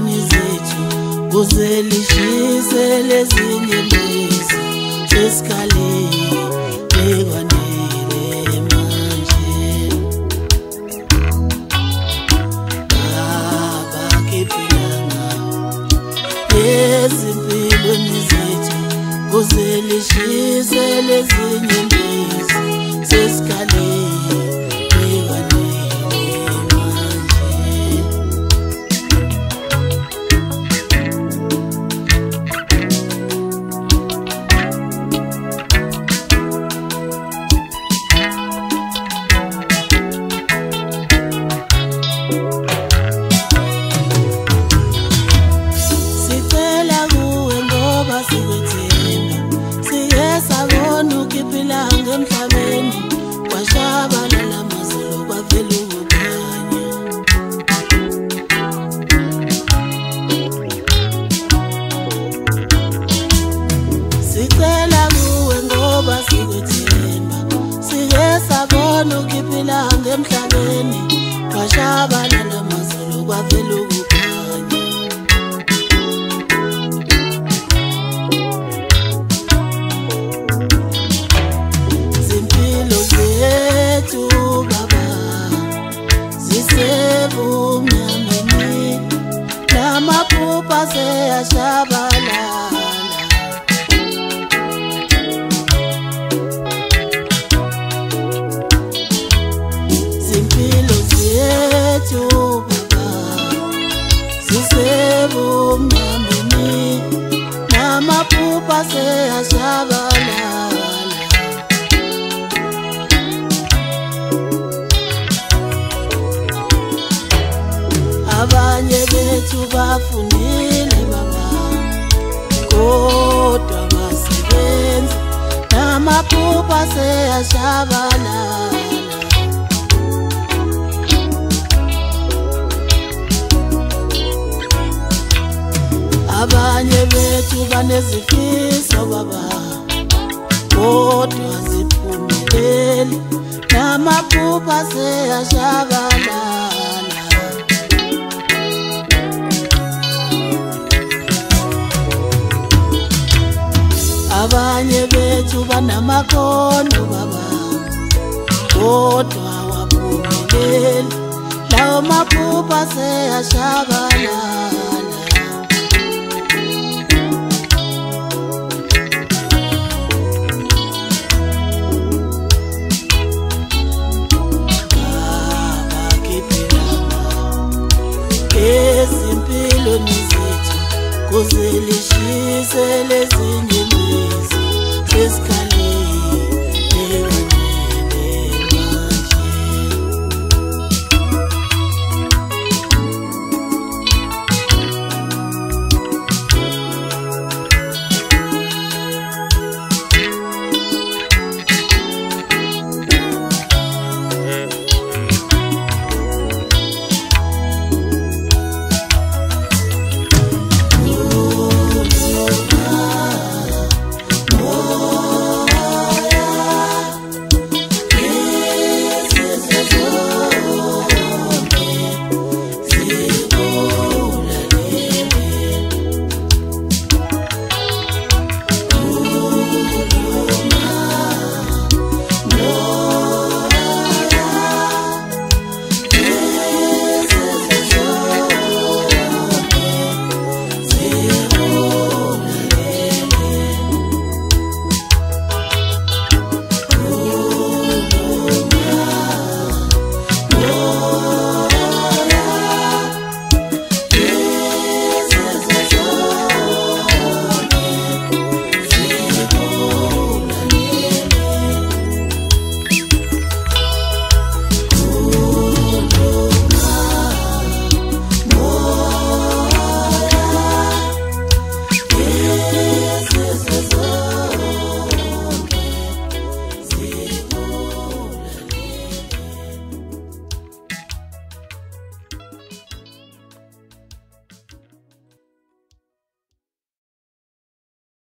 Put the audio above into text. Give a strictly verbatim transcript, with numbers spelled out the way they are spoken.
ezimpilweni zethu kuze lishise lezinye lezi sesikhaleni bekwanele manje. Baba khiphilanga ezimpilweni zethu kuze lishise lezinye lezi sesikhaleni emhlabeni kwashabalala amazulu kwavela ukukhanya. Sicela kuwe ngoba sikwethemba sike sabona ukiphilanga emhlabeni kwashabalala amazulu kwavela ukukhanya. Sebumnyameni namaphupha seyashabalala. Zimpilo zethu baba zisebumnyameni namaphupha seyashabalala. Abanye bethu bafundile baba kodwa basebenza namaphupha seyashabalala. Abanye bethu banezifiso baba kodwa ziphumelele namaphupha seyashabalala. Abanye bethu banamakhono baba kodwa waphumelele lawo maphupha seyashabalala. Baba khiphilanga ezimpilweni zethu kuze lishise lezinye lezi